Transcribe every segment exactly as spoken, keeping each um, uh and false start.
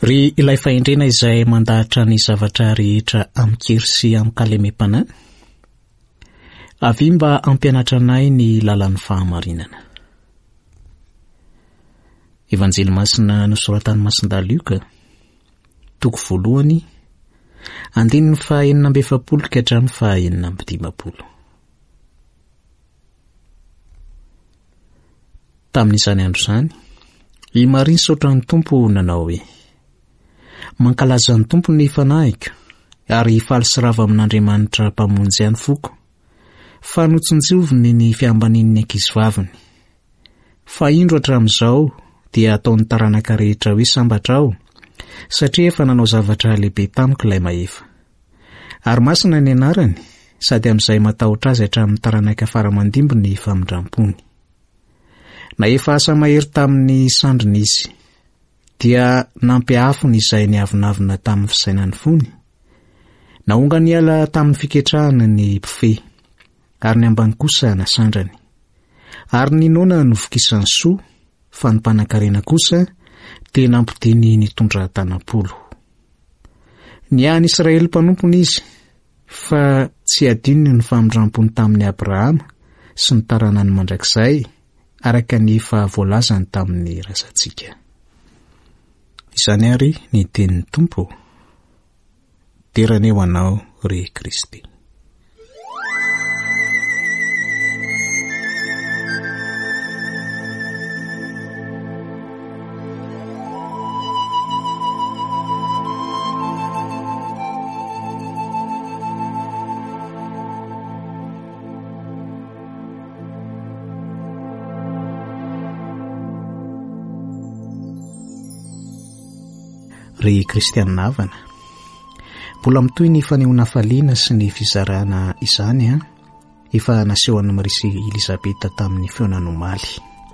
Ry ilay fahendrena izay mandahatra ny zavatra rehetra amin'kiry sy amin'ny kalemem-panahy. Avy mba ampianatra anay ny lalan'ny fahamarinana. Evanjely masina nosoratan'i Masindahy Lioka, toko voalohany, andininy fahaenina amby efapolo ka hatramin'ny fahaenina amby dimapolo. Tamin'izany andro izany, i Maria nisaotra ny Tompo nanao hoe: mankalaza ny Tompo ny fanahiko, ary faly sy rava amin'Andriamanitra mpamonjy ihany foko, fa notsonjoviny ny fiambanin'ny ankizivaviny. Fa indro hatramin'izao dia ataon'ny taranaka rehetra hoe sambatra aho, satria efa nanao zavatra lehibe tamiko ilay mahefa. Ary masina ny anarany, sady amin'izay matahotra azy hatramin'ny taranaka faramandimby ny famindrampony. Na efa asa mahery tamin'ny sandriny izy, dia nampiafiny izay niavinavina tamin'ny fisainany fony. Naonga niala tamin'ny fiketrahana ny mpifehy, ary ny ambany kosa nasandrany. Ary ny nona novokisany soa, fa ny mpanankarena kosa dia nampidiny nitondra tanam-polo. Niany Israely mpanompony izy, fa tsy adinony ny famindrampony tamin'ny Abrahama sy ny taranany mandrakizay, araka ny efa voalazany tamin'ny razantsika. Izany ary ny tenin'ny Tompo, terana eo anao ry Kristy. Ry Kristianina havana, mbola mitoy ny fanehoana faliana sy ny fizarana izany a, efa nasehoan'i Maria Elisabeta tamin'ny feonanomaly.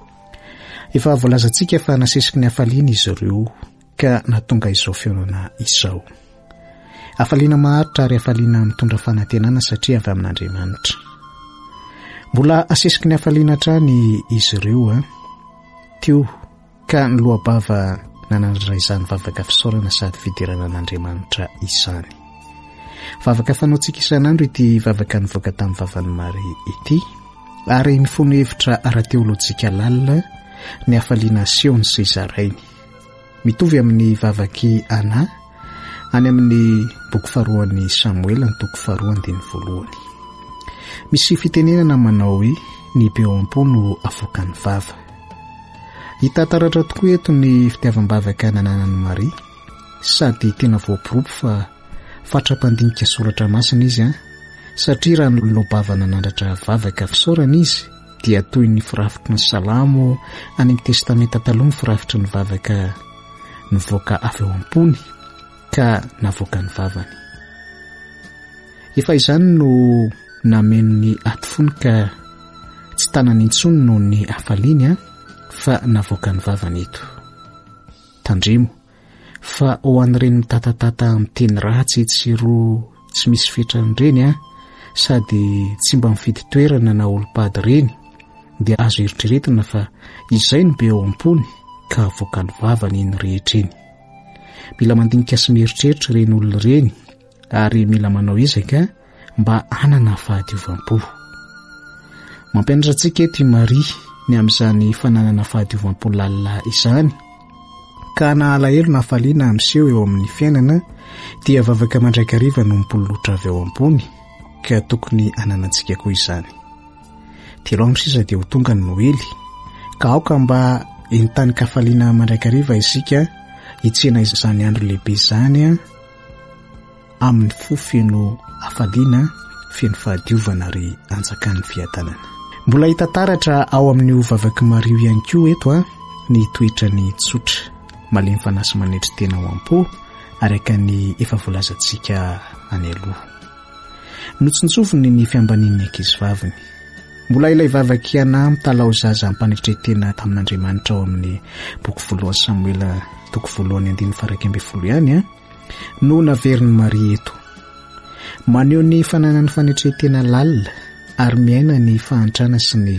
Efa voalazantsika fa nasesiky ny hafaliana izy ireo ka natonga izao feonana izao. Hafaliana maharitra ary hafaliana mitondra fanantenana satria avy amin'Andriamanitra. Mbola asesiky ny hafaliana hatrany izy ireo a, teo ka ny lohabava nanandra izany vavaka fisaorana sady fidirana an'Andriamanitra izany. Vavaka fanaontsika isan'andro ity vavaka nivoaka tamin'ny vavan'i Maria ity, ary mifono hevitra ara-teolojika lalina ny hafaliana Siona sy zarainy. Mitovy amin'ny vavaky Ana any amin'ny boky faharoan'ny Samuela ny toko faharoa andiny voalohany. Misy fitenenana manao hoe ny beoam-po no avoakan'ny vava. Hita taratra tokoa eto ny fitiavam-bavaka nananan'i Maria, sady tena voaporopy fa fatra-pandinika soratra masina izy a, satria raha ny lobava nanandratra vavaka fisaorana izy, dia toy ny firafitry ny salamo any amin'ny testamenta taloha ny firafitry ny vavaka nivoaka avy eo am-pony ka navoaka ny vavany. Efa izany no nameno ny atifony ka tsy tanany intsony noho ny hafaliany a, fa navoaka ny vavany eto. Tandremo fa ho an'ireny mitatatata amin'ny teny ratsy tsy roa tsy misy fetrany ireny a, sady tsy mba mifidy toerana na olom-pady ireny, dia azo eritreretina fa izay no be ao am-pony ka avoaka ny vavany iny rehetra iny. Mila mandinika sy mieritreritra ireny olona ireny, ary mila manao ezaka mba hanana fahadiovampo. Mampianatra antsika eto i Maria ny amin'izany fananana fahadiovampo lalina izany, ka na alahelo na hafaliana amin'seho eo amin'ny fiainana, dia vavaka mandrakariva no mipololotra avy ao am-pony, ka tokony hananantsika koa izany. Telo andro sisa dia ho tonga ny Noely, ka aoka mba enitanika hafaliana mandrakariva isika hitsena izany andro lehibe izany a, amin'ny fo feno hafaliana, feno fahadiovana ary anjakan'ny fiadanana. Mbola hita taratra ao amin'io vavaky Maria ihany koa eto a, ny toetra ny tsotra, malemy fanasy manetry tena ao am-po, araka ny efa voalazantsika any aloha. Notsontsoviny ny fiambanin'ny ankizivaviny. Mbola ilay vavaky Ana mitalao zaza mpanetretena tamin'Andriamanitra ao amin'ny boky voalohany Samuela toko voalohany andiny farak amby folo ihany a, no naverin'ny Maria eto. Maneho ny fananany fanetretena lalina ary miaina ny fahantrana sy ny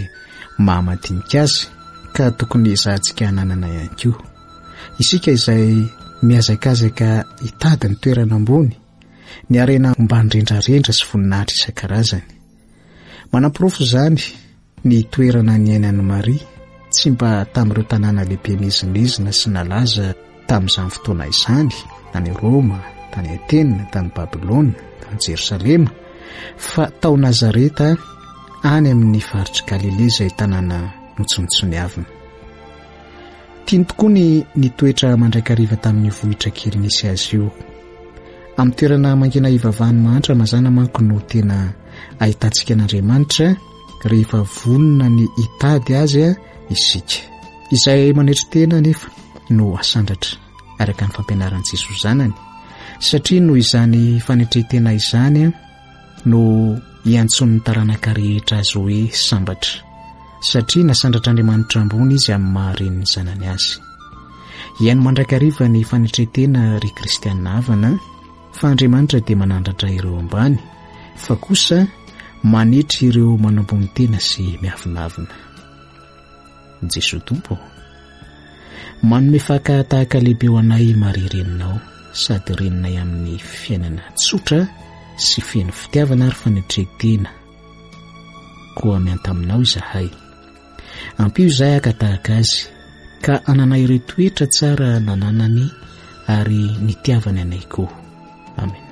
mahamadinika azy, ka tokony izahantsika hananana ihany koa. Isika izay miazakazaka hitady ny toerana ambony, ny arena mba nrendrarendra sy voninahitra isan-karazany. Manam-porofo izany ny toerana ny ainan'i Maria, tsy mba tamin'ireo tanàna lehibe mizimizina sy nalaza tamin'izany fotoana izany, tany Roma, tany Atena, tany Babilôna, tany Jerosalema, fa tao Nazareta, any amin'ny faritra Galilea izay tanàna notsinontsiniavina. Tiany tokoa ny nitoetra mandraikariva tamin'ny vohitra kely nisy azy io. Amin'ny toerana mangina ivavahany mahantra mazana manko no tena ahitantsika an'Andriamanitra rehefa vonona ny hitady azy isika. Izay manetra tena nefa no asandratra araka ny fampianaran'i Jesosy zanany, satria no izany fanetretena izany no iantson'ny taranaka rehetra azy hoe sambatra, satria nasandratra Andriamanitra ambony izy amin'ny maharen'ny zanany azy. Iany mandraikariva ny fanetretena ry kristianina havana, fa Andriamanitra dia manandratra ireo ambany, fa kosa manetry ireo manambony tena sy miavinavina. Jesosy Tompo, manome faka tahaka lehibe ho anay Maria reninao, sady reninay amin'ny fiainana tsotra sy feno fitiavana ary fanetretena. Koa miantaminao izahay, ampio izahay aka tahaka azy, ka ananay ireo toetra tsara nananany ary nitiavany anay koa. Amen.